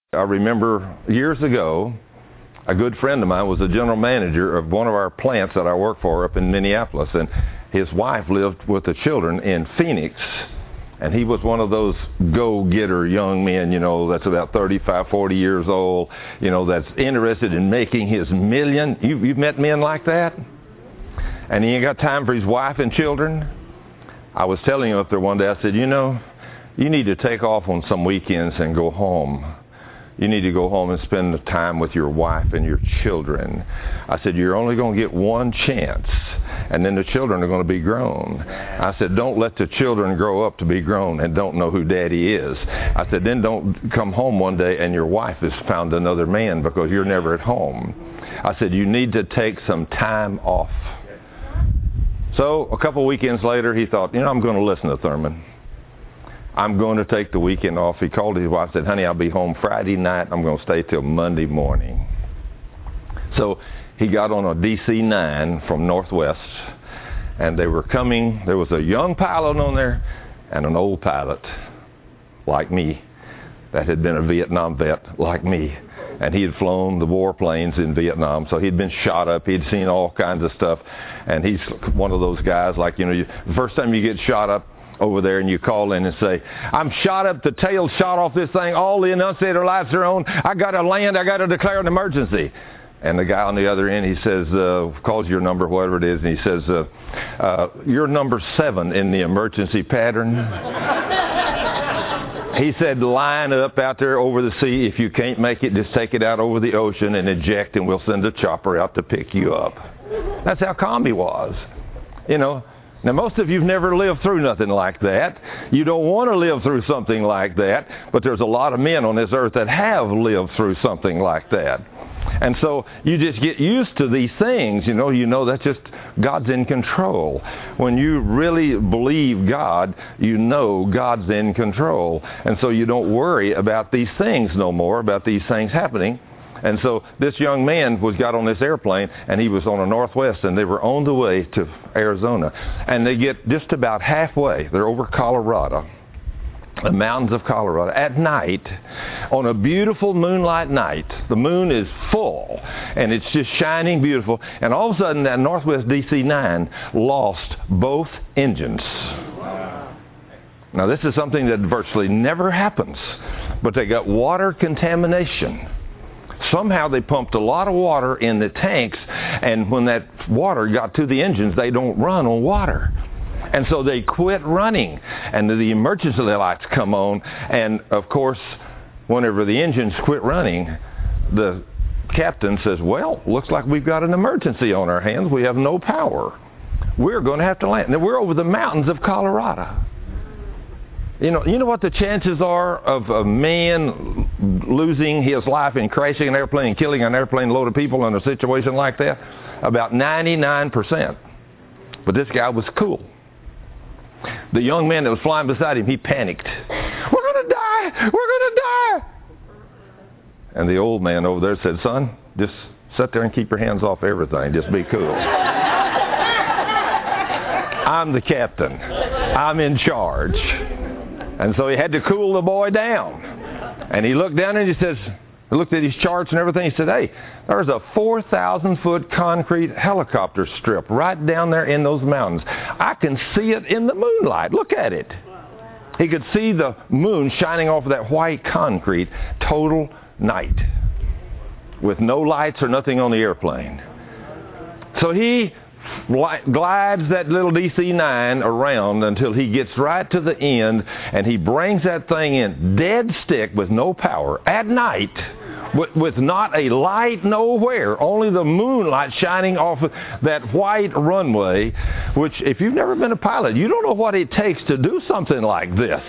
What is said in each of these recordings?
I remember years ago, a good friend of mine was the general manager of one of our plants that I work for up in Minneapolis, and his wife lived with the children in Phoenix, and he was one of those go-getter young men, that's about 35, 40 years old, that's interested in making his million. You've met men like that? And he ain't got time for his wife and children? I was telling him up there one day, I said, you need to take off on some weekends and go home. You need to go home and spend the time with your wife and your children. I said, you're only going to get one chance, and then the children are going to be grown. I said, don't let the children grow up to be grown and don't know who daddy is. I said, then don't come home one day and your wife has found another man because you're never at home. I said, you need to take some time off. So a couple weekends later, he thought, I'm going to listen to Thurman. I'm going to take the weekend off. He called his wife and said, honey, I'll be home Friday night. I'm going to stay till Monday morning. So he got on a DC-9 from Northwest, and they were coming. There was a young pilot on there and an old pilot like me that had been a Vietnam vet like me. And he had flown the warplanes in Vietnam, so he'd been shot up. He'd seen all kinds of stuff. And he's one of those guys like, the first time you get shot up, over there and you call in and say, I'm shot up, the tail shot off this thing, all the annunciator lights are on, I got to land, I got to declare an emergency. And the guy on the other end, he says, calls your number, whatever it is, and he says, you're number 7 in the emergency pattern. He said, line up out there over the sea. If you can't make it, just take it out over the ocean and eject, and we'll send a chopper out to pick you up. That's how calm he was. Now, most of you have never lived through nothing like that. You don't want to live through something like that, but there's a lot of men on this earth that have lived through something like that. And so you just get used to these things, that's just God's in control. When you really believe God, God's in control. And so you don't worry about these things no more, about these things happening. And so this young man got on this airplane, and he was on a Northwest, and they were on the way to Arizona. And they get just about halfway. They're over Colorado, the mountains of Colorado, at night, on a beautiful moonlight night. The moon is full, and it's just shining beautiful. And all of a sudden, that Northwest DC-9 lost both engines. Now, this is something that virtually never happens, but they got water contamination. Somehow they pumped a lot of water in the tanks, and when that water got to the engines, they don't run on water. And so they quit running, and the emergency lights come on, and of course, whenever the engines quit running, the captain says, well, looks like we've got an emergency on our hands. We have no power. We're going to have to land. Now, we're over the mountains of Colorado. You know what the chances are of a man losing his life and crashing an airplane and killing an airplane load of people in a situation like that? About 99%. But this guy was cool. The young man that was flying beside him, he panicked. We're going to die! We're going to die! And the old man over there said, son, just sit there and keep your hands off everything. Just be cool. I'm the captain. I'm in charge. And so he had to cool the boy down. And he looked down and he looked at his charts and everything. He said, hey, there's a 4,000-foot concrete helicopter strip right down there in those mountains. I can see it in the moonlight. Look at it. He could see the moon shining off of that white concrete, total night, with no lights or nothing on the airplane. So he glides that little DC-9 around until he gets right to the end, and he brings that thing in dead stick with no power at night, with not a light nowhere, only the moonlight shining off of that white runway, which if you've never been a pilot, you don't know what it takes to do something like this.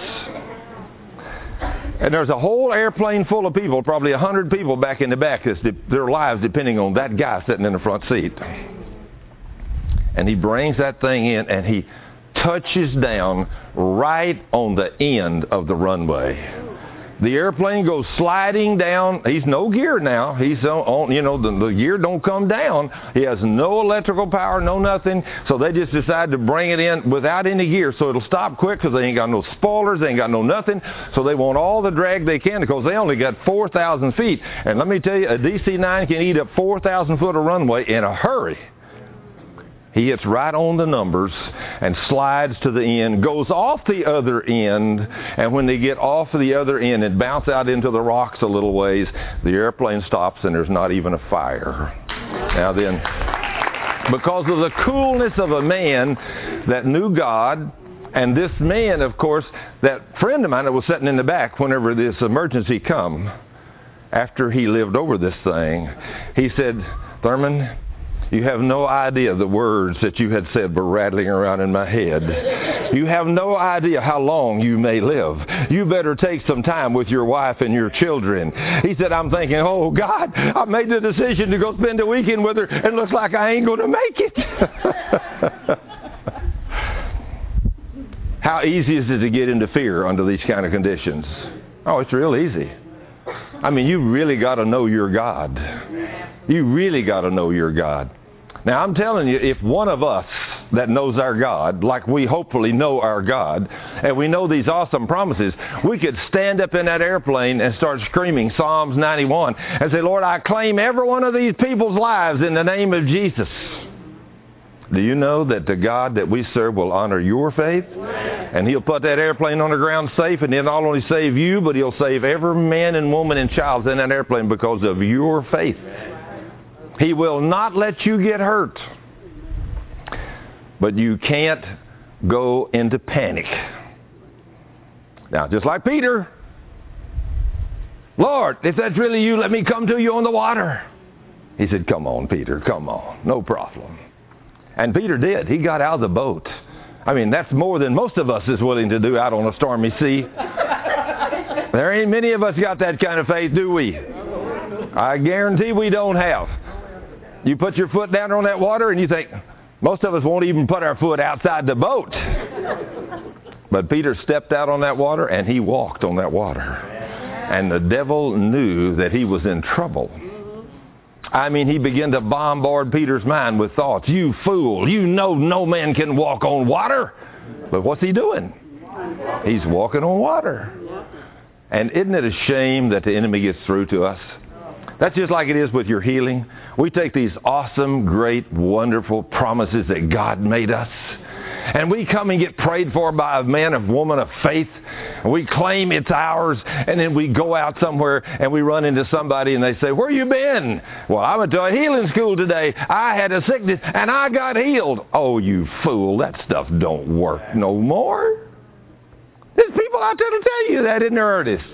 And there's a whole airplane full of people, probably 100 people back in the back, their lives depending on that guy sitting in the front seat. And he brings that thing in, and he touches down right on the end of the runway. The airplane goes sliding down. He's no gear now. He's on, the gear don't come down. He has no electrical power, no nothing. So they just decide to bring it in without any gear. So it'll stop quick because they ain't got no spoilers. They ain't got no nothing. So they want all the drag they can because they only got 4,000 feet. And let me tell you, a DC-9 can eat up 4,000 foot of runway in a hurry. He hits right on the numbers and slides to the end, goes off the other end, and when they get off of the other end and bounce out into the rocks a little ways, the airplane stops and there's not even a fire. Now then, because of the coolness of a man that knew God, and this man, of course, that friend of mine that was sitting in the back whenever this emergency come, after he lived over this thing, he said, "Thurman, you have no idea the words that you had said were rattling around in my head. You have no idea how long you may live. You better take some time with your wife and your children." He said, "I'm thinking, oh God, I made the decision to go spend a weekend with her and looks like I ain't going to make it." How easy is it to get into fear under these kind of conditions? Oh, it's real easy. I mean, you really got to know your God. You really got to know your God. Now, I'm telling you, if one of us that knows our God, like we hopefully know our God, and we know these awesome promises, we could stand up in that airplane and start screaming Psalms 91 and say, "Lord, I claim every one of these people's lives in the name of Jesus." Do you know that the God that we serve will honor your faith? And He'll put that airplane on the ground safe, and He'll not only save you, but He'll save every man and woman and child in that airplane because of your faith. He will not let you get hurt. But you can't go into panic. Now, just like Peter, "Lord, if that's really you, let me come to you on the water." He said, "Come on, Peter, come on, no problem." And Peter did. He got out of the boat. I mean, that's more than most of us is willing to do out on a stormy sea. There ain't many of us got that kind of faith, do we? I guarantee we don't have. You put your foot down on that water and you think, most of us won't even put our foot outside the boat. But Peter stepped out on that water and he walked on that water. And the devil knew that he was in trouble. I mean, he began to bombard Peter's mind with thoughts. "You fool, you know no man can walk on water." But what's he doing? He's walking on water. And isn't it a shame that the enemy gets through to us? That's just like it is with your healing. We take these awesome, great, wonderful promises that God made us, and we come and get prayed for by a man or woman of faith, and we claim it's ours, and then we go out somewhere and we run into somebody and they say, "Where you been?" "Well, I went to a healing school today. I had a sickness and I got healed." "Oh, you fool, that stuff don't work no more." There's people out there to tell you that in earnest.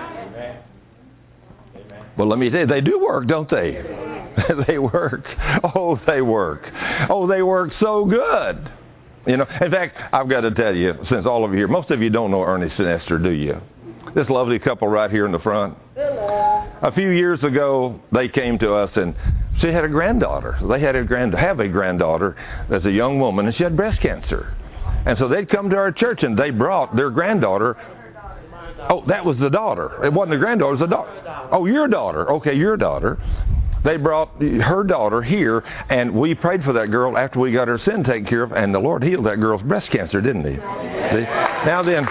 Well, let me tell you, they do work, don't they? They work. Oh, they work. Oh, they work so good. You know, in fact, I've got to tell you, since all of you here, most of you don't know Ernest and Esther, do you? This lovely couple right here in the front. A few years ago, they came to us, and she had a granddaughter. They had have a granddaughter as a young woman, and she had breast cancer. And so they'd come to our church, and they brought their granddaughter. Oh, that was the daughter. It wasn't the granddaughter, it was the daughter. Oh, your daughter. Okay, your daughter. They brought her daughter here, and we prayed for that girl after we got her sin taken care of, and the Lord healed that girl's breast cancer, didn't He? See? Now then,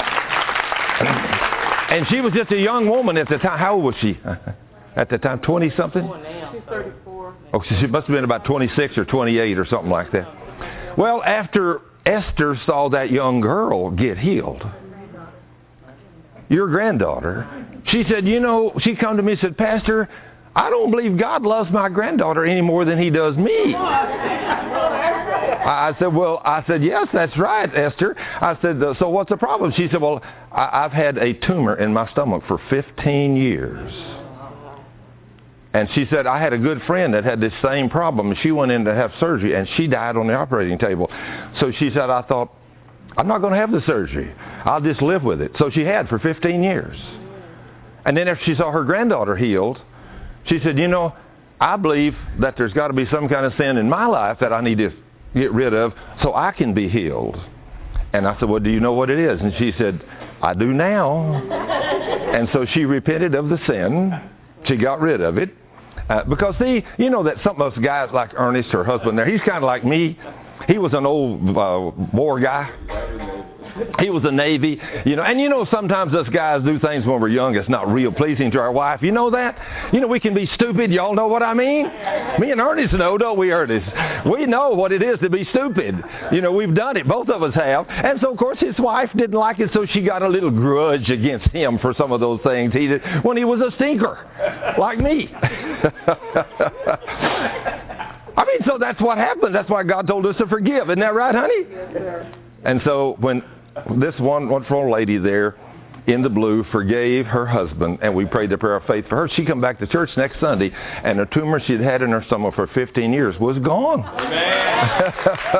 and she was just a young woman at the time. How old was she at the time? 20-something? She's 34. Oh, she must have been about 26 or 28 or something like that. Well, after Esther saw that young girl get healed, your granddaughter, she said, you know, she come to me and said, "Pastor, I don't believe God loves my granddaughter any more than He does me." I said, "Yes, that's right, Esther." I said, "So what's the problem?" She said, "Well, I've had a tumor in my stomach for 15 years. And she said, I had a good friend that had this same problem. She went in to have surgery, and she died on the operating table. So she said, I thought, I'm not going to have the surgery. I'll just live with it." So she had for 15 years. And then after she saw her granddaughter healed, she said, "You know, I believe that there's got to be some kind of sin in my life that I need to get rid of so I can be healed." And I said, "Well, do you know what it is?" And she said, "I do now." And so she repented of the sin. She got rid of it. Because see, you know that some of us guys like Ernest, her husband there, he's kind of like me. He was an old war guy. He was a Navy, and sometimes us guys do things when we're young that's not real pleasing to our wife. You know that? We can be stupid. Y'all know what I mean? Me and Ernest know, don't we, Ernest? We know what it is to be stupid. We've done it. Both of us have. And so, of course, his wife didn't like it, so she got a little grudge against him for some of those things he did when he was a stinker, like me. So that's what happened. That's why God told us to forgive. Isn't that right, honey? And so when this wonderful lady there in the blue forgave her husband, and we prayed the prayer of faith for her, she come back to church next Sunday, and the tumor she'd had in her stomach for 15 years was gone. Amen.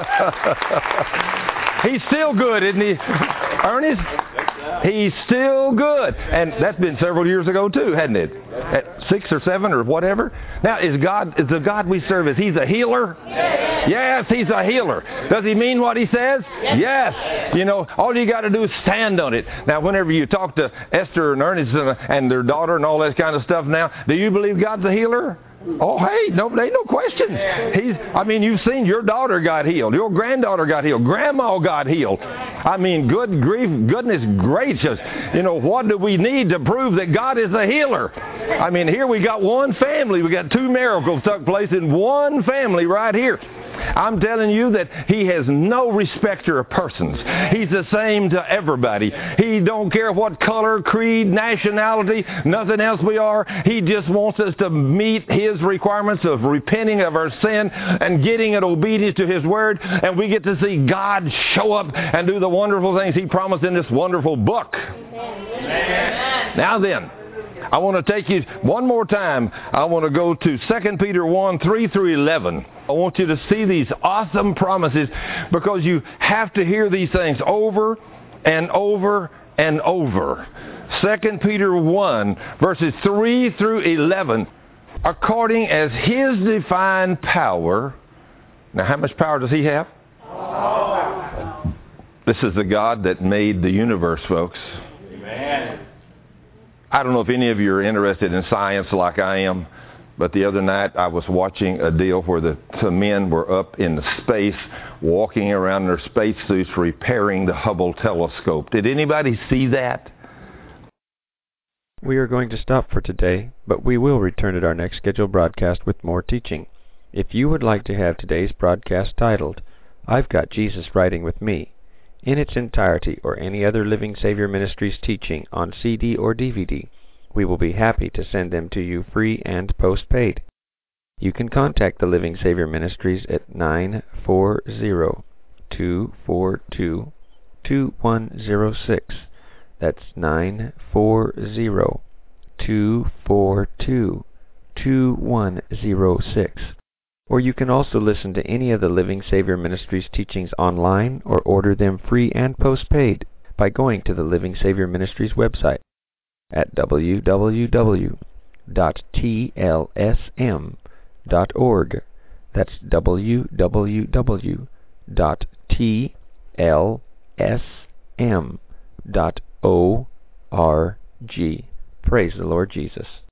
He's still good, isn't he, Ernest? He's still good. And that's been several years ago, too, hasn't it? At 6 or 7 or whatever. Now, is the God we serve, is He's a healer? Yes, He's a healer. Does He mean what He says? Yes. All you got to do is stand on it. Now, whenever you talk to Esther and Ernest and their daughter and all that kind of stuff now, do you believe God's a healer? Oh, hey, no, there ain't no questions. You've seen your daughter got healed. Your granddaughter got healed. Grandma got healed. Good grief, goodness gracious. What do we need to prove that God is a healer? Here we got one family. We got 2 miracles took place in one family right here. I'm telling you that He has no respecter of persons. He's the same to everybody. He don't care what color, creed, nationality, nothing else we are. He just wants us to meet His requirements of repenting of our sin and getting in obedience to His Word, and we get to see God show up and do the wonderful things He promised in this wonderful book. Amen. Now then, I want to take you one more time. I want to go to 2 Peter 1, 3 through 11. I want you to see these awesome promises because you have to hear these things over and over and over. 2 Peter 1, verses 3 through 11. According as His divine power. Now, how much power does He have? This is the God that made the universe, folks. Amen. I don't know if any of you are interested in science like I am, but the other night I was watching a deal where some men were up in the space, walking around in their spacesuits, repairing the Hubble telescope. Did anybody see that? We are going to stop for today, but we will return at our next scheduled broadcast with more teaching. If you would like to have today's broadcast titled, I've Got Jesus Riding With Me, in its entirety, or any other Living Savior Ministries teaching on CD or DVD, we will be happy to send them to you free and postpaid. You can contact the Living Savior Ministries at 940-242-2106. That's 940-242-2106. Or you can also listen to any of the Living Savior Ministries teachings online or order them free and postpaid by going to the Living Savior Ministries website at www.tlsm.org. That's www.tlsm.org. Praise the Lord Jesus.